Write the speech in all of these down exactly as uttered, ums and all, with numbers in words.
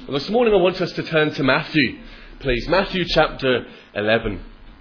Well, this morning I want us to turn to Matthew, please. Matthew chapter eleven.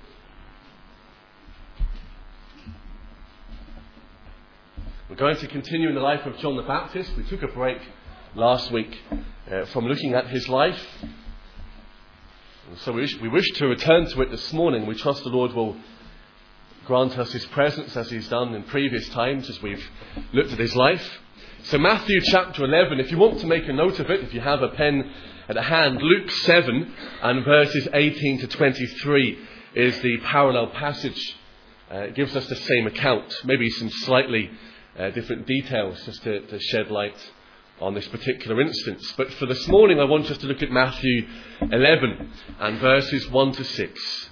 We're going to continue in the life of John the Baptist. We took a break last week uh, from looking at his life. And so we wish, we wish to return to it this morning. We trust the Lord will grant us his presence as he's done in previous times as we've looked at his life. So Matthew chapter eleven, if you want to make a note of it, if you have a pen at hand, Luke seven and verses eighteen to twenty-three is the parallel passage. Uh, it gives us the same account, maybe some slightly uh, different details just to, to shed light on this particular instance. But for this morning I want us to look at Matthew eleven and verses one to six.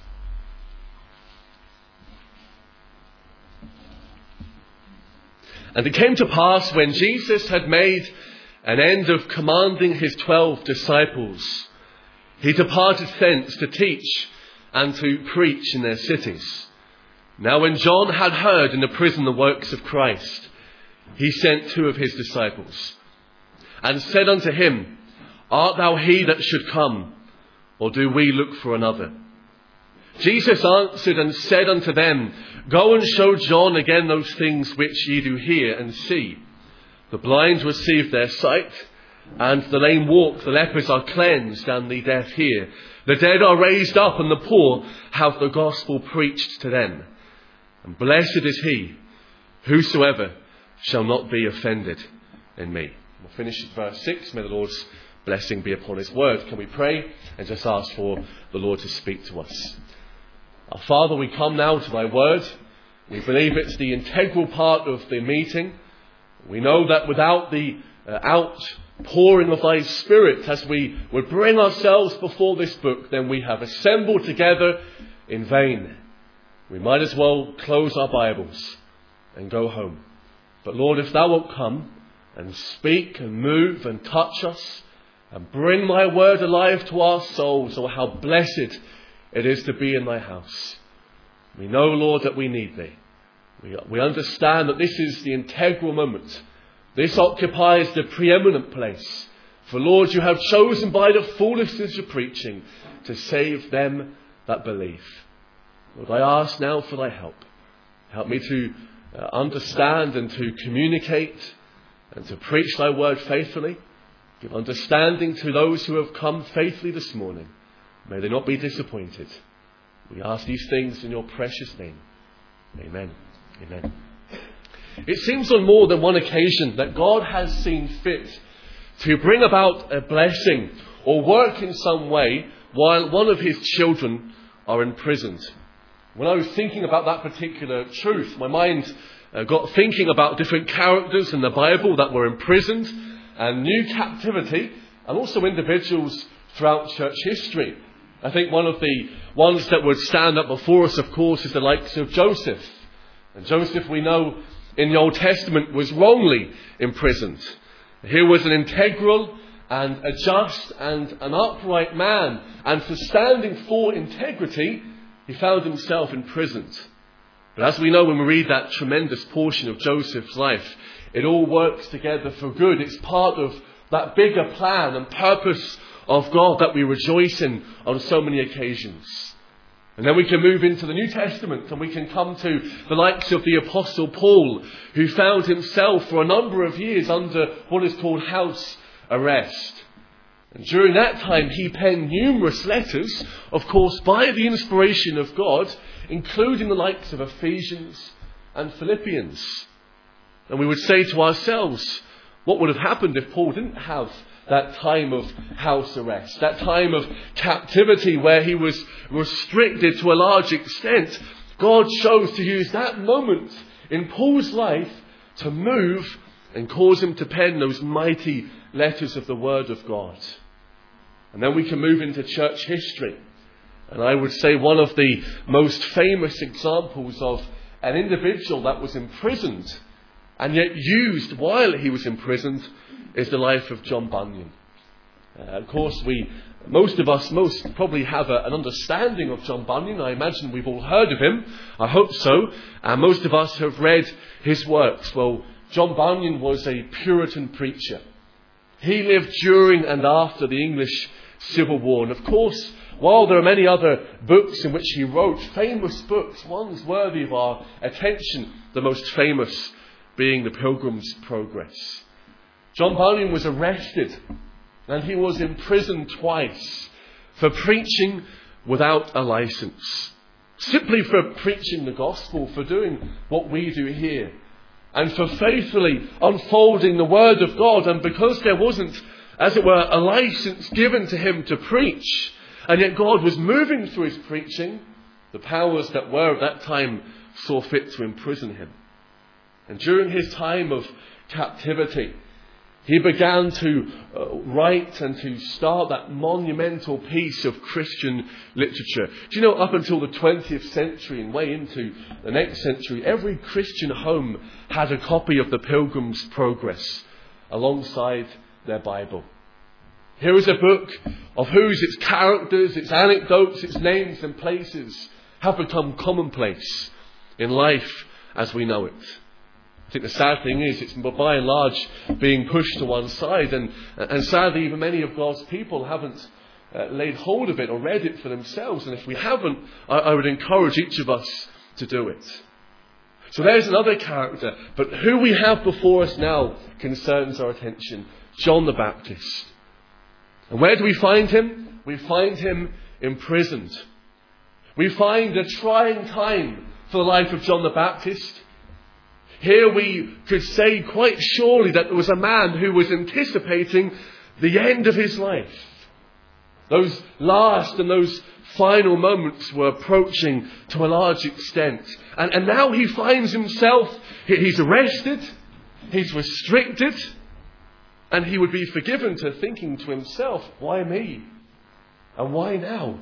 And it came to pass, when Jesus had made an end of commanding his twelve disciples, he departed thence to teach and to preach in their cities. Now when John had heard in the prison the works of Christ, he sent two of his disciples, and said unto him, Art thou he that should come, or do we look for another? Jesus answered and said unto them, Go and show John again those things which ye do hear and see. The blind receive their sight, and the lame walk, the lepers are cleansed, and the deaf hear. The dead are raised up, and the poor have the gospel preached to them. And blessed is he, whosoever shall not be offended in me. We'll finish at verse six. May the Lord's blessing be upon his word. Can we pray and just ask for the Lord to speak to us? Our Father, we come now to thy word. We believe it's the integral part of the meeting. We know that without the uh, outpouring of thy Spirit, as we would bring ourselves before this book, then we have assembled together in vain. We might as well close our Bibles and go home. But Lord, if thou wilt come and speak and move and touch us and bring thy word alive to our souls, oh, how blessed it is to be in thy house. We know, Lord, that we need thee. We, we understand that this is the integral moment. This occupies the preeminent place. For, Lord, you have chosen by the foolishness of preaching to save them that believe. Lord, I ask now for thy help. Help me to uh, understand and to communicate and to preach thy word faithfully. Give understanding to those who have come faithfully this morning. May they not be disappointed. We ask these things in your precious name. Amen. Amen. It seems on more than one occasion that God has seen fit to bring about a blessing or work in some way while one of his children are imprisoned. When I was thinking about that particular truth, my mind uh, got thinking about different characters in the Bible that were imprisoned and new captivity, and also individuals throughout church history. I think one of the ones that would stand up before us, of course, is the likes of Joseph. And Joseph, we know, in the Old Testament was wrongly imprisoned. He was an integral and a just and an upright man. And for standing for integrity, he found himself imprisoned. But as we know when we read that tremendous portion of Joseph's life, it all works together for good. It's part of that bigger plan and purpose of God that we rejoice in on so many occasions. And then we can move into the New Testament and we can come to the likes of the Apostle Paul, who found himself for a number of years under what is called house arrest. And during that time he penned numerous letters, of course by the inspiration of God, including the likes of Ephesians and Philippians. And we would say to ourselves, what would have happened if Paul didn't have that time of house arrest, that time of captivity where he was restricted to a large extent? God chose to use that moment in Paul's life to move and cause him to pen those mighty letters of the Word of God. And then we can move into church history. And I would say one of the most famous examples of an individual that was imprisoned and yet used while he was imprisoned is the life of John Bunyan. Uh, of course, we, most of us, most probably have a, an understanding of John Bunyan. I imagine we've all heard of him. I hope so. And most of us have read his works. Well, John Bunyan was a Puritan preacher. He lived during and after the English Civil War. And of course, while there are many other books in which he wrote, famous books, ones worthy of our attention, the most famous being The Pilgrim's Progress. John Bunyan was arrested and he was imprisoned twice for preaching without a license. Simply for preaching the gospel, for doing what we do here, and for faithfully unfolding the word of God. And because there wasn't, as it were, a license given to him to preach, and yet God was moving through his preaching, the powers that were at that time saw fit to imprison him. And during his time of captivity, he began to uh, write and to start that monumental piece of Christian literature. Do you know, up until the twentieth century and way into the next century, every Christian home had a copy of the Pilgrim's Progress alongside their Bible. Here is a book of whose its characters, its anecdotes, its names and places have become commonplace in life as we know it. I think the sad thing is it's by and large being pushed to one side, and, and sadly even many of God's people haven't uh, laid hold of it or read it for themselves. And if we haven't, I, I would encourage each of us to do it. So there's another character, but who we have before us now concerns our attention: John the Baptist. And where do we find him? We find him imprisoned. We find a trying time for the life of John the Baptist. Here we could say quite surely that there was a man who was anticipating the end of his life. Those last and those final moments were approaching to a large extent. And, and now he finds himself, he's arrested, he's restricted, and he would be forgiven to thinking to himself, why me? And why now?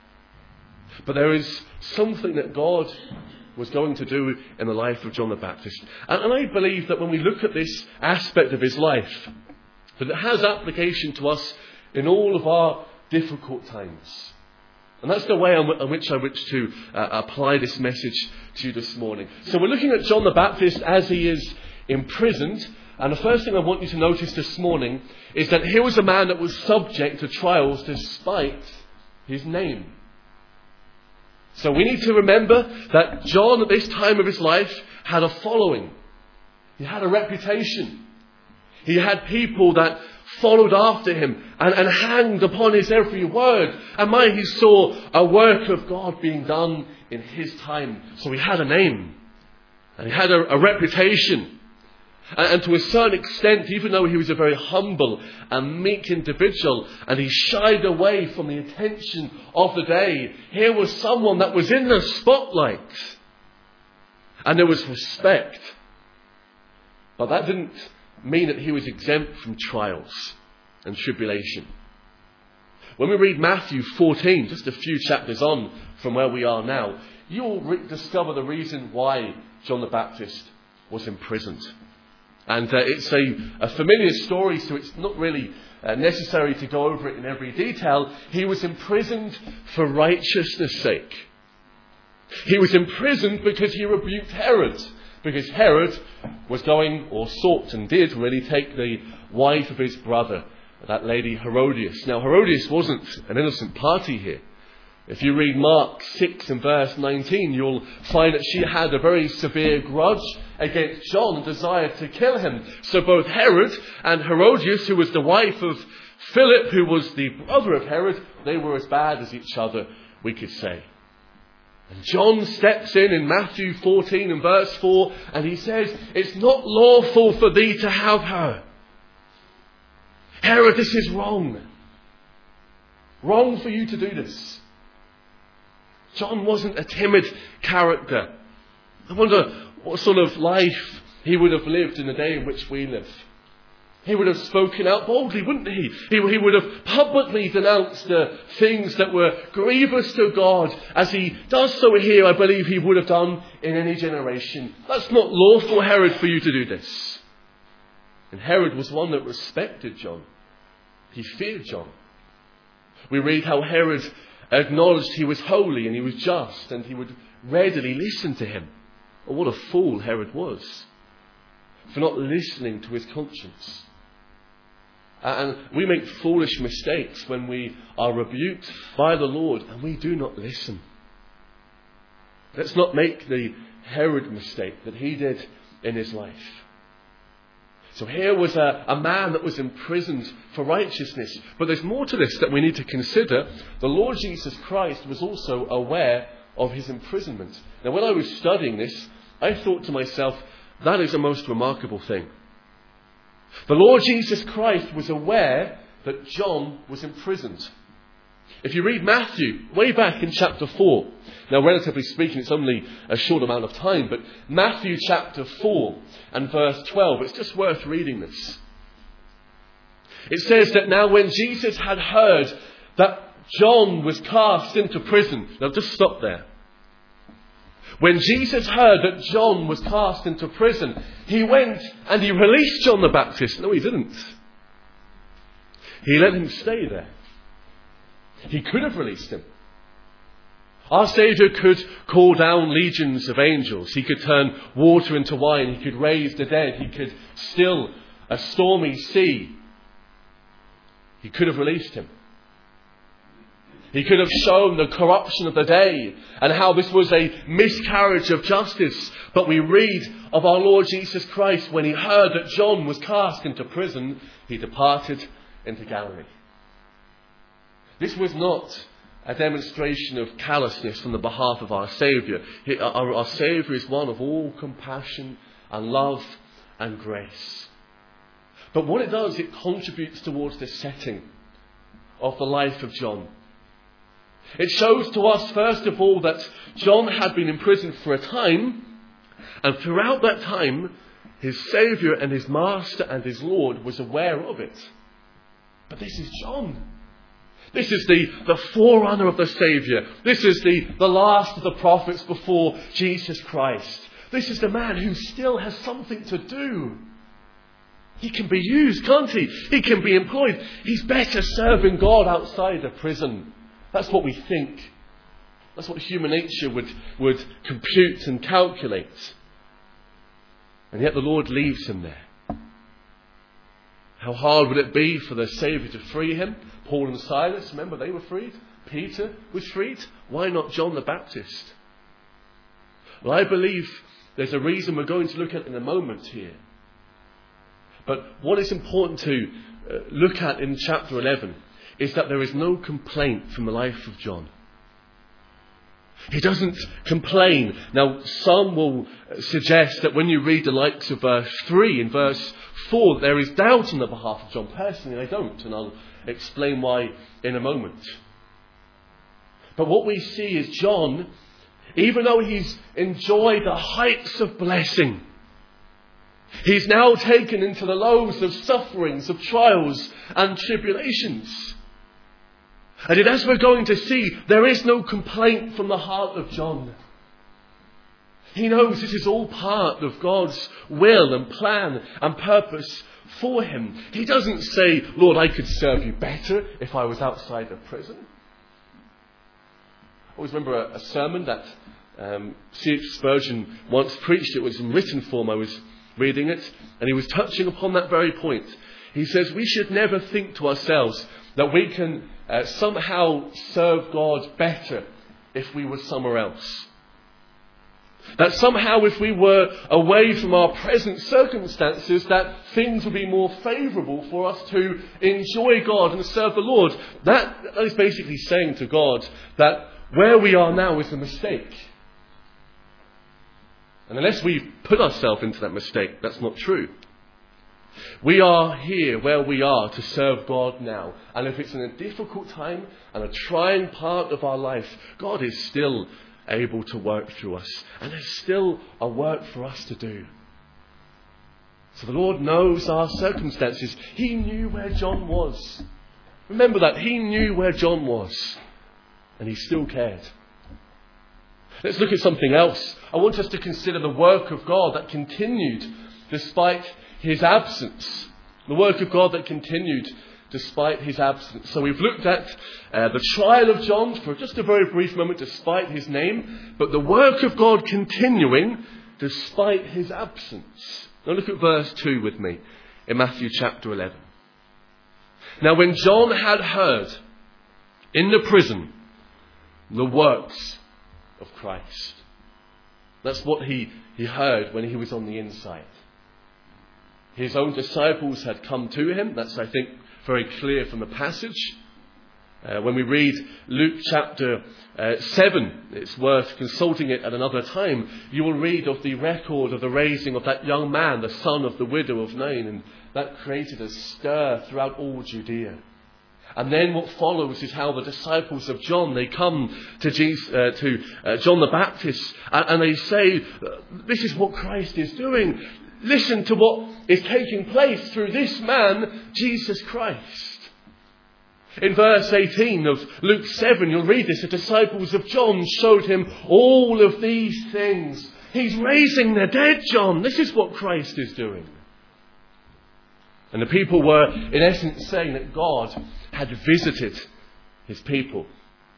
But there is something that God was going to do in the life of John the Baptist. And, and I believe that when we look at this aspect of his life, that it has application to us in all of our difficult times. And that's the way in which I wish to uh, apply this message to you this morning. So we're looking at John the Baptist as he is imprisoned. And the first thing I want you to notice this morning is that here was a man that was subject to trials despite his name. So we need to remember that John at this time of his life had a following. He had a reputation. He had people that followed after him and, and hanged upon his every word. And my, he saw a work of God being done in his time. So he had a name. And he had a, a reputation. And, and to a certain extent, even though he was a very humble and meek individual, and he shied away from the attention of the day, here was someone that was in the spotlight. And there was respect. But that didn't mean that he was exempt from trials and tribulation. When we read Matthew fourteen, just a few chapters on from where we are now, you'll re- discover the reason why John the Baptist was imprisoned. And uh, it's a, a familiar story, so it's not really uh, necessary to go over it in every detail. He was imprisoned for righteousness' sake. He was imprisoned because he rebuked Herod. Because Herod was going, or sought and did really, take the wife of his brother, that lady Herodias. Now Herodias wasn't an innocent party here. If you read Mark six and verse nineteen, you'll find that she had a very severe grudge against John and desired to kill him. So both Herod and Herodias, who was the wife of Philip, who was the brother of Herod, they were as bad as each other, we could say. And John steps in in Matthew fourteen and verse four, and he says, it's not lawful for thee to have her. Herod, this is wrong. Wrong for you to do this. John wasn't a timid character. I wonder what sort of life he would have lived in the day in which we live. He would have spoken out boldly, wouldn't he? He, he would have publicly denounced the things that were grievous to God, as he does so here, I believe he would have done in any generation. That's not lawful, Herod, for you to do this. And Herod was one that respected John. He feared John. We read how Herod acknowledged he was holy and he was just, and he would readily listen to him. Oh, what a fool Herod was for not listening to his conscience. And we make foolish mistakes when we are rebuked by the Lord and we do not listen. Let's not make the Herod mistake that he did in his life. So here was a, a man that was imprisoned for righteousness. But there's more to this that we need to consider. The Lord Jesus Christ was also aware of his imprisonment. Now, when I was studying this, I thought to myself, that is a most remarkable thing. The Lord Jesus Christ was aware that John was imprisoned. If you read Matthew, way back in chapter four, now relatively speaking it's only a short amount of time, but Matthew chapter four and verse twelve, it's just worth reading this. It says that now when Jesus had heard that John was cast into prison, now just stop there. When Jesus heard that John was cast into prison, he went and he released John the Baptist. No, he didn't. He let him stay there. He could have released him. Our Saviour could call down legions of angels. He could turn water into wine. He could raise the dead. He could still a stormy sea. He could have released him. He could have shown the corruption of the day and how this was a miscarriage of justice. But we read of our Lord Jesus Christ, when he heard that John was cast into prison, he departed into Galilee. This was not a demonstration of callousness on the behalf of our Saviour. Our, our Saviour is one of all compassion and love and grace. But what it does, it contributes towards the setting of the life of John. It shows to us, first of all, that John had been imprisoned for a time, and throughout that time, his Saviour and his Master and his Lord was aware of it. But this is John. This is the, the forerunner of the Saviour. This is the, the last of the prophets before Jesus Christ. This is the man who still has something to do. He can be used, can't he? He can be employed. He's better serving God outside of prison. That's what we think. That's what human nature would, would compute and calculate. And yet the Lord leaves him there. How hard would it be for the Saviour to free him? Paul and Silas, remember, they were freed. Peter was freed. Why not John the Baptist? Well, I believe there's a reason we're going to look at in a moment here. But what is important to uh, look at in chapter eleven is that there is no complaint from the life of John. He doesn't complain. Now, some will suggest that when you read the likes of verse three and verse four, there is doubt on the behalf of John. Personally, I don't, and I'll explain why in a moment. But what we see is John, even though he's enjoyed the heights of blessing, he's now taken into the lows of sufferings, of trials and tribulations. And as we're going to see, there is no complaint from the heart of John. He knows this is all part of God's will and plan and purpose for him. He doesn't say, Lord, I could serve you better if I was outside of prison. I always remember a, a sermon that um, C H Spurgeon once preached. It was in written form. I was reading it, and he was touching upon that very point. He says, we should never think to ourselves that we can uh, somehow serve God better if we were somewhere else. That somehow if we were away from our present circumstances, that things would be more favourable for us to enjoy God and serve the Lord. That is basically saying to God that where we are now is a mistake. And unless we put ourselves into that mistake, that's not true. We are here where we are to serve God now. And if it's in a difficult time and a trying part of our life, God is still able to work through us. And there's still a work for us to do. So the Lord knows our circumstances. He knew where John was. Remember that. He knew where John was. And he still cared. Let's look at something else. I want us to consider the work of God that continued despite his absence. The work of God that continued despite his absence. So we've looked at uh, the trial of John for just a very brief moment despite his name, but the work of God continuing despite his absence. Now look at verse two with me in Matthew chapter eleven. Now when John had heard in the prison the works of Christ, that's what he, he heard when he was on the inside. His own disciples had come to him. That's, I think, very clear from the passage. Uh, when we read Luke chapter uh, seven, it's worth consulting it at another time. You will read of the record of the raising of that young man, the son of the widow of Nain, and that created a stir throughout all Judea. And then what follows is how the disciples of John, they come to Jesus, uh, to uh, John the Baptist, and, and they say, this is what Christ is doing. Listen to what is taking place through this man, Jesus Christ. In verse eighteen of Luke seven, you'll read this. The disciples of John showed him all of these things. He's raising the dead, John. This is what Christ is doing. And the people were, in essence, saying that God had visited his people.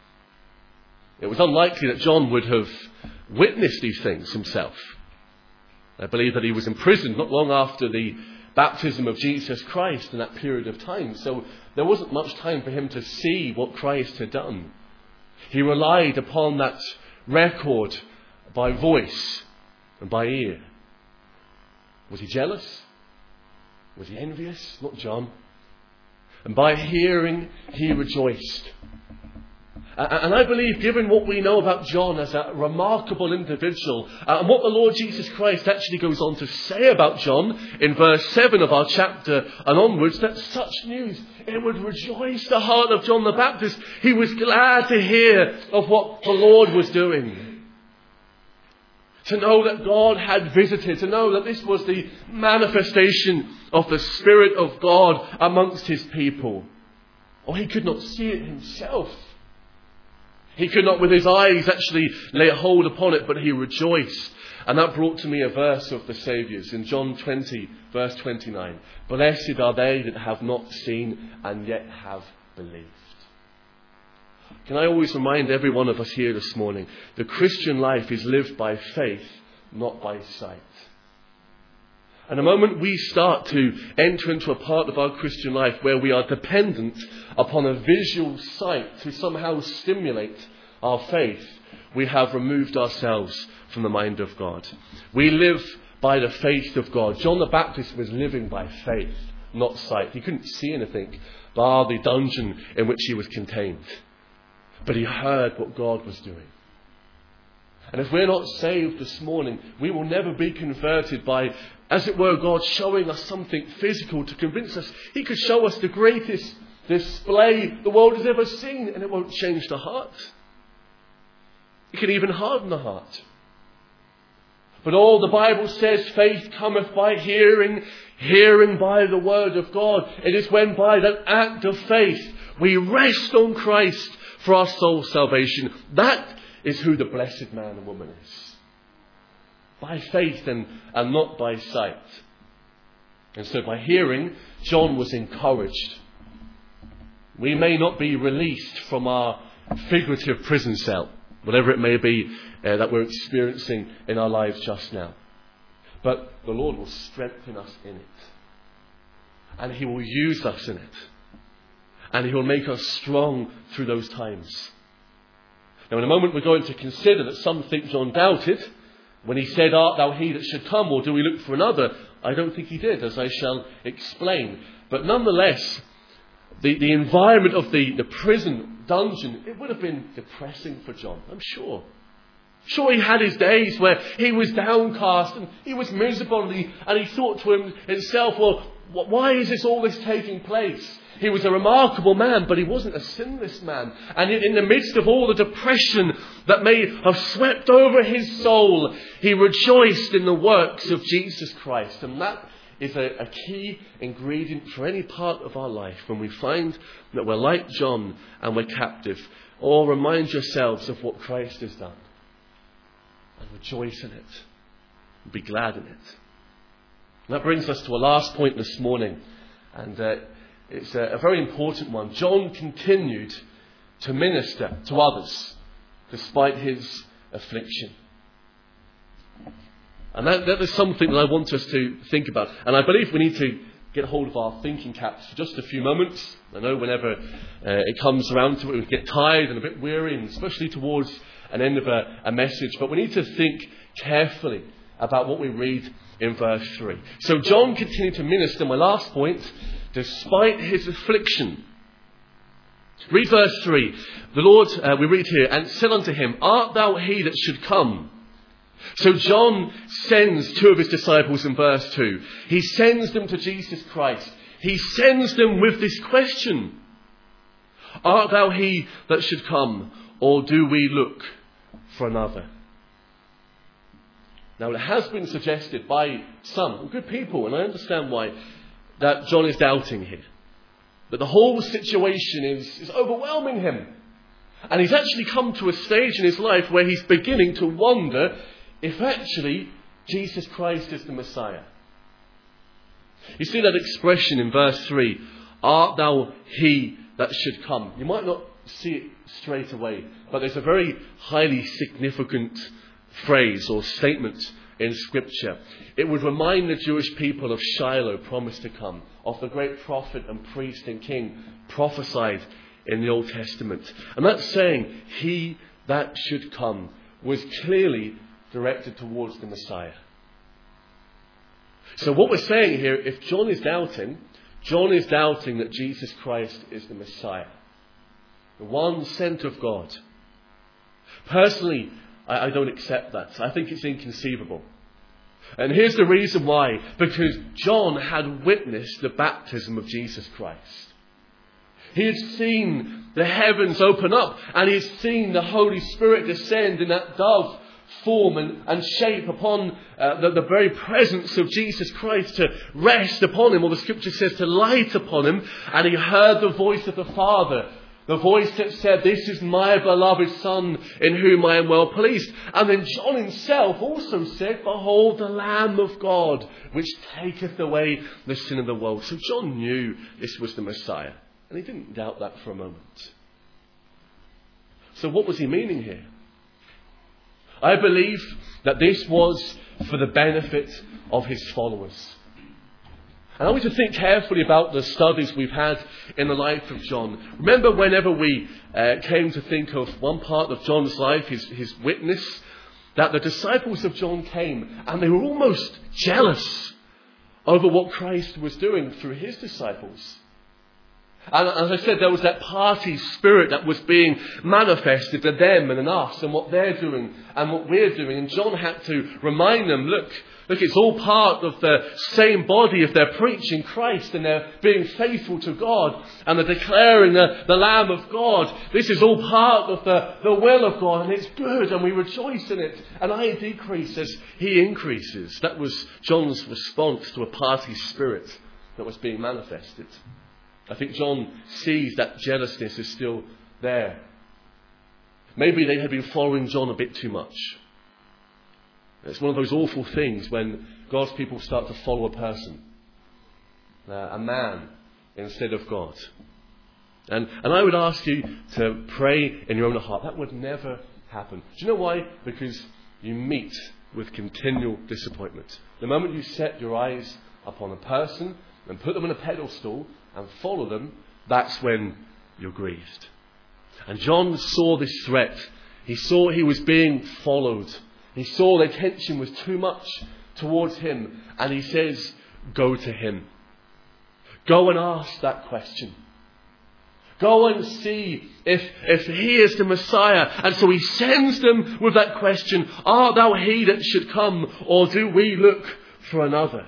It was unlikely that John would have witnessed these things himself. I believe that he was imprisoned not long after the baptism of Jesus Christ in that period of time. So there wasn't much time for him to see what Christ had done. He relied upon that record by voice and by ear. Was he jealous? Was he envious? Not John. And by hearing, he rejoiced. And I believe, given what we know about John as a remarkable individual, uh, and what the Lord Jesus Christ actually goes on to say about John in verse seven of our chapter and onwards, that such news, it would rejoice the heart of John the Baptist. He was glad to hear of what the Lord was doing. To know that God had visited, to know that this was the manifestation of the Spirit of God amongst his people. Or he could not see it himself. He could not with his eyes actually lay hold upon it, but he rejoiced. And that brought to me a verse of the Saviour's in John twenty, verse twenty-nine. Blessed are they that have not seen and yet have believed. Can I always remind every one of us here this morning, the Christian life is lived by faith, not by sight. And the moment we start to enter into a part of our Christian life where we are dependent upon a visual sight to somehow stimulate our faith, we have removed ourselves from the mind of God. We live by the faith of God. John the Baptist was living by faith, not sight. He couldn't see anything bar the dungeon in which he was contained. But he heard what God was doing. And if we're not saved this morning, we will never be converted by, as it were, God showing us something physical to convince us. He could show us the greatest display the world has ever seen, and it won't change the heart. It can even harden the heart. But all the Bible says, faith cometh by hearing, hearing by the word of God. It is when by that act of faith we rest on Christ for our soul salvation. That is who the blessed man and woman is. By faith and, and not by sight. And so by hearing, John was encouraged. We may not be released from our figurative prison cell, whatever it may be uh, that we're experiencing in our lives just now. But the Lord will strengthen us in it. And he will use us in it. And he will make us strong through those times. Now in a moment we're going to consider that some think John doubted when he said, art thou he that should come, or do we look for another? I don't think he did, as I shall explain. But nonetheless, the, the environment of the, the prison dungeon, it would have been depressing for John, I'm sure. Sure, he had his days where he was downcast and he was miserable, and he, and he thought to himself, well, why is this all this taking place? He was a remarkable man, but he wasn't a sinless man. And in the midst of all the depression that may have swept over his soul, he rejoiced in the works of Jesus Christ. And that is a, a key ingredient for any part of our life. When we find that we're like John and we're captive, or remind yourselves of what Christ has done. And rejoice in it. And be glad in it. And that brings us to a last point this morning. And uh, it's a, a very important one. John continued to minister to others despite his affliction. And that, that is something that I want us to think about. And I believe we need to get hold of our thinking caps for just a few moments. I know whenever uh, it comes around to it, we get tired and a bit weary, and especially towards an end of a, a message. But we need to think carefully about what we read in verse three. So John continued to minister, my last point, despite his affliction. Read verse three. The Lord, uh, we read here, and said unto him, Art thou he that should come? So John sends two of his disciples in verse two. He sends them to Jesus Christ. He sends them with this question. Art thou he that should come, or do we look for another? Now it has been suggested by some good people, and I understand why, that John is doubting here. That the whole situation is, is overwhelming him. And he's actually come to a stage in his life where he's beginning to wonder if actually Jesus Christ is the Messiah. You see that expression in verse three, Art thou he that should come? You might not see it straight away, but there's a very highly significant phrase or statement in Scripture. It would remind the Jewish people of Shiloh, promised to come, of the great prophet and priest and king prophesied in the Old Testament. And that saying, he that should come, was clearly directed towards the Messiah. So what we're saying here, if John is doubting, John is doubting that Jesus Christ is the Messiah, the one sent of God. Personally, I, I don't accept that. I think it's inconceivable. And here's the reason why. Because John had witnessed the baptism of Jesus Christ. He had seen the heavens open up, and he had seen the Holy Spirit descend in that dove form and, and shape upon uh, the, the very presence of Jesus Christ, to rest upon him, or the Scripture says to light upon him. And he heard the voice of the Father, the voice that said, This is my beloved Son, in whom I am well pleased. And then John himself also said, Behold the Lamb of God, which taketh away the sin of the world. So John knew this was the Messiah, and he didn't doubt that for a moment. So what was he meaning here? I believe that this was for the benefit of his followers. And I want you to think carefully about the studies we've had in the life of John. Remember, whenever we uh, came to think of one part of John's life, his, his witness, that the disciples of John came and they were almost jealous over what Christ was doing through his disciples. And as I said, there was that party spirit that was being manifested to them and in us, and what they're doing and what we're doing. And John had to remind them, look, look, it's all part of the same body if they're preaching Christ and they're being faithful to God and they're declaring the, the Lamb of God. This is all part of the, the will of God, and it's good, and we rejoice in it. And I decrease as he increases. That was John's response to a party spirit that was being manifested. I think John sees that jealousness is still there. Maybe they had been following John a bit too much. It's one of those awful things when God's people start to follow a person, uh, a man, instead of God. And, and I would ask you to pray in your own heart. That would never happen. Do you know why? Because you meet with continual disappointment. The moment you set your eyes upon a person and put them on a pedestal and follow them, that's when you're grieved. And John saw this threat. He saw he was being followed. He saw the attention was too much towards him. And he says, go to him. Go and ask that question. Go and see if, if he is the Messiah. And so he sends them with that question, art thou he that should come, or do we look for another?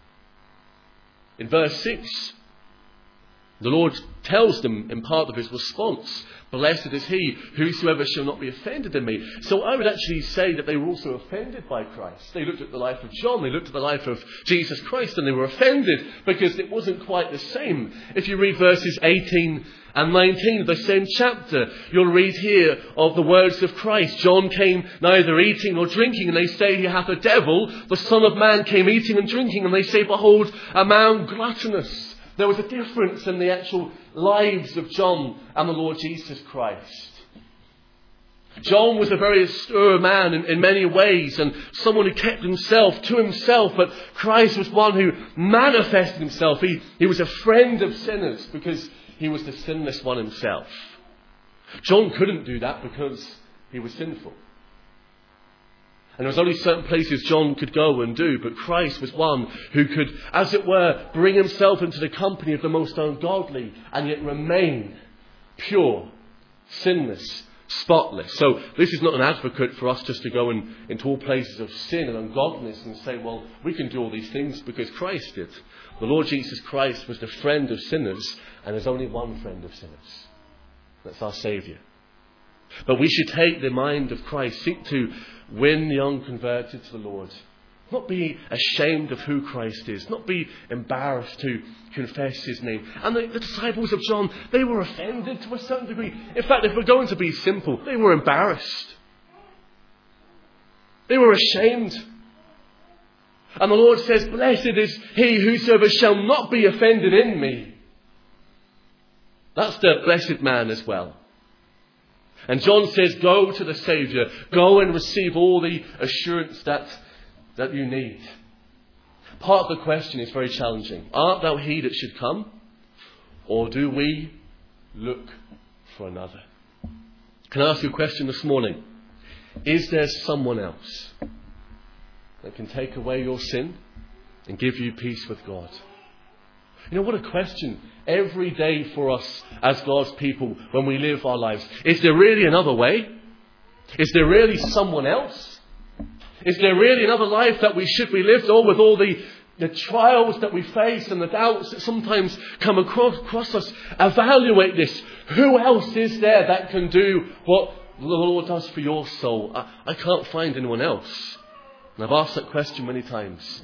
In verse six, the Lord tells them in part of his response, blessed is he, whosoever shall not be offended in me. So I would actually say that they were also offended by Christ. They looked at the life of John, they looked at the life of Jesus Christ, and they were offended because it wasn't quite the same. If you read verses eighteen and nineteen of the same chapter, you'll read here of the words of Christ. John came neither eating nor drinking, and they say he hath a devil. The Son of Man came eating and drinking, and they say, behold, a man gluttonous. There was a difference in the actual lives of John and the Lord Jesus Christ. John was a very austere man in, in many ways, and someone who kept himself to himself, but Christ was one who manifested himself. He, he was a friend of sinners because he was the sinless one himself. John couldn't do that because he was sinful. And there was only certain places John could go and do, but Christ was one who could, as it were, bring himself into the company of the most ungodly and yet remain pure, sinless, spotless. So this is not an advocate for us just to go in, into all places of sin and ungodliness and say, well, we can do all these things because Christ did. The Lord Jesus Christ was the friend of sinners, and there's only one friend of sinners. That's our Saviour. But we should take the mind of Christ, seek to win the unconverted to the Lord. Not be ashamed of who Christ is. Not be embarrassed to confess his name. And the, the disciples of John, they were offended to a certain degree. In fact, if we're going to be simple, they were embarrassed. They were ashamed. And the Lord says, blessed is he whosoever shall not be offended in me. That's the blessed man as well. And John says, go to the Saviour. Go and receive all the assurance that, that you need. Part of the question is very challenging. Art thou he that should come? Or do we look for another? Can I ask you a question this morning? Is there someone else that can take away your sin and give you peace with God? You know, what a question every day for us as God's people when we live our lives. Is there really another way? Is there really someone else? Is there really another life that we should be lived? Or with all the, the trials that we face and the doubts that sometimes come across, across us, evaluate this. Who else is there that can do what the Lord does for your soul? I, I can't find anyone else. And I've asked that question many times.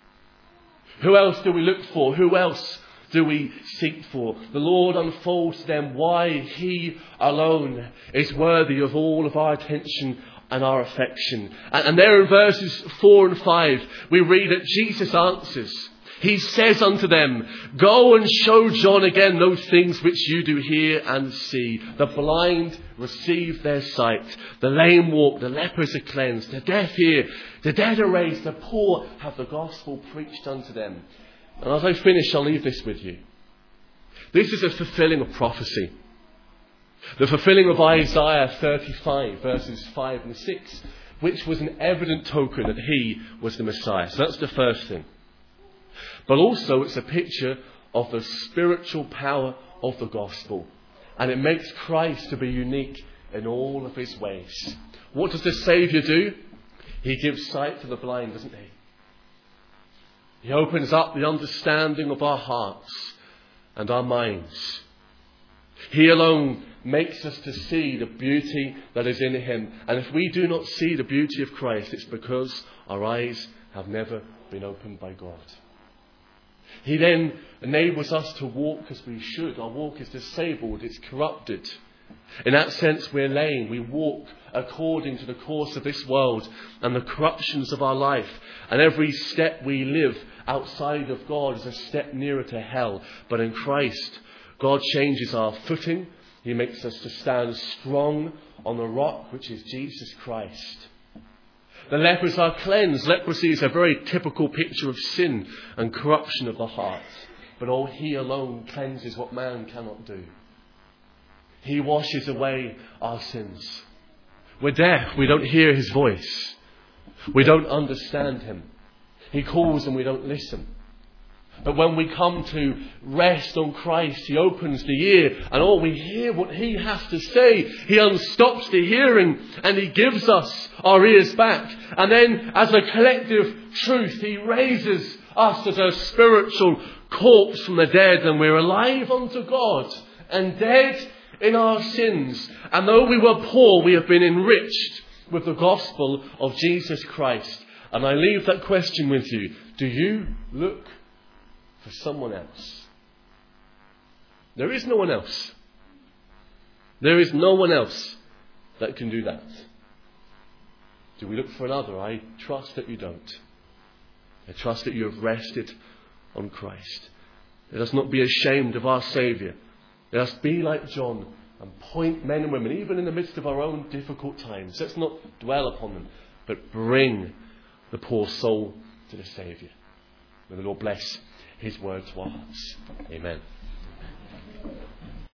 Who else do we look for? Who else do we seek for? The Lord unfolds to them why he alone is worthy of all of our attention and our affection. And, and there in verses four and five, we read that Jesus answers. He says unto them, go and show John again those things which you do hear and see. The blind receive their sight. The lame walk. The lepers are cleansed. The deaf hear. The dead are raised. The poor have the gospel preached unto them. And as I finish, I'll leave this with you. This is a fulfilling of prophecy. The fulfilling of Isaiah thirty-five, verses five and six, which was an evident token that he was the Messiah. So that's the first thing. But also it's a picture of the spiritual power of the gospel. And it makes Christ to be unique in all of his ways. What does the Saviour do? He gives sight to the blind, doesn't he? He opens up the understanding of our hearts and our minds. He alone makes us to see the beauty that is in him. And if we do not see the beauty of Christ, it's because our eyes have never been opened by God. He then enables us to walk as we should. Our walk is disabled, it's corrupted. In that sense, we're lame. We walk according to the course of this world and the corruptions of our life. And every step we live outside of God is a step nearer to hell. But in Christ, God changes our footing. He makes us to stand strong on the rock, which is Jesus Christ. The lepers are cleansed. Leprosy is a very typical picture of sin and corruption of the heart. But oh, he alone cleanses what man cannot do. He washes away our sins. We're deaf. We don't hear his voice. We don't understand him. He calls and we don't listen. But when we come to rest on Christ, he opens the ear and oh, we hear what he has to say. He unstops the hearing and he gives us our ears back. And then as a collective truth, he raises us as a spiritual corpse from the dead, and we're alive unto God and dead in our sins. And though we were poor, we have been enriched with the gospel of Jesus Christ. And I leave that question with you. Do you look for someone else? There is no one else. There is no one else that can do that. Do we look for another? I trust that you don't. I trust that you have rested on Christ. Let us not be ashamed of our Saviour. Let us be like John and point men and women, even in the midst of our own difficult times. Let's not dwell upon them, but bring the poor soul to the Saviour. May the Lord bless his word to our hearts. Amen.